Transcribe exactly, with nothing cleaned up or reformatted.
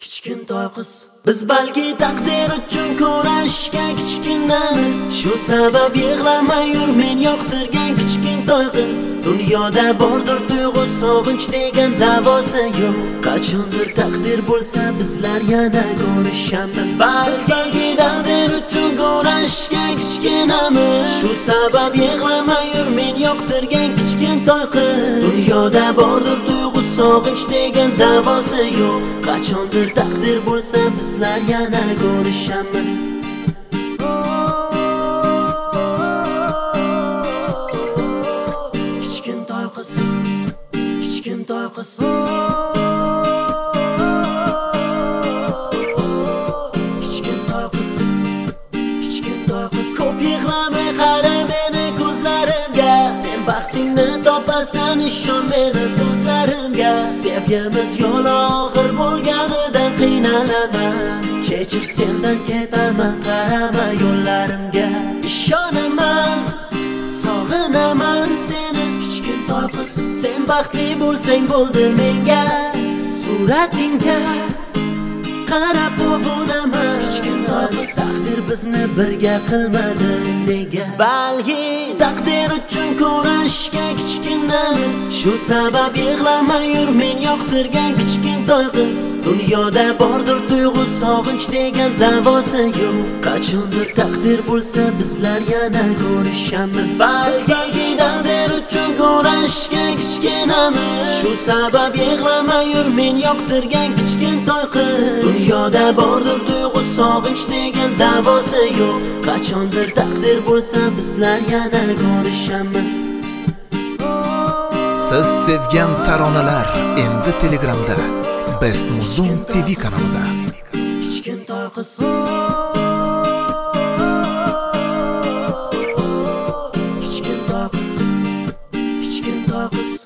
Kichkintoy qiz biz balki taqdir uchun kurashga kichkinamiz. Shu sabab yig'lamay yur men yoqtirgan kichkintoy qiz. Dunyoda bordir tuyg'u sog'inch degan davosi yo'q. Qachondir taqdir bo'lsa bizlar yana ko'rishamiz. Biz balki taqdir uchun kurashga kichkinamiz. Shu sabab yig'lamay yur men yoqtirgan kichkintoy qiz. Dunyoda bordir tuyg'u sog'inch degan davosi yo'q. Qachondir taqdir bo'lsa bizlar yana ko'rishamiz. Kichkintoy qiz, kichkintoy qiz, kichkintoy qiz, kichkintoy qiz. Ko'p yig'lamay qara meni ko'zlarimga. Sen baxtingni topasan, ishon meni so'zlarimga. Sevgimiz yo'l og'ir bo'lganida qiynalaman. Kechir sendan ketaman, qarama yo'llarimga. Ishonaman, sog'inaman seni kichkintoy qiz. Sen baxtli bo'lsang bo'ldi menga. Suratingga qarab o'g'inaman. Kichkintoy qiz, taqdir bizni birga qilmadi nega? Balki taqdir uchun kurashga kichkinamiz. Shu sabab yig'lamay yur men yoqtirgan kichkintoy qiz. Dunyoda bordir tuyg'u sog'inch degan davosi yo'q. Qachondir taqdir bo'lsa bizlar yana ko'rishamiz. Balki taqdir uchun kurashga kichkinamiz. Shu sabab yig'lamay yur men yoqtirgan kichkintoy qiz. Dunyoda bordir tuyg'u sog'inch degan davosi yo'q. Qachondir taqdir bo'lsa bizlar yana ko'rishamiz. Siz sevgan taronalar endi Telegramda Best Muzon T V kanalida. Kichkintoy qiz, kichkintoy qiz, kichkintoy qiz.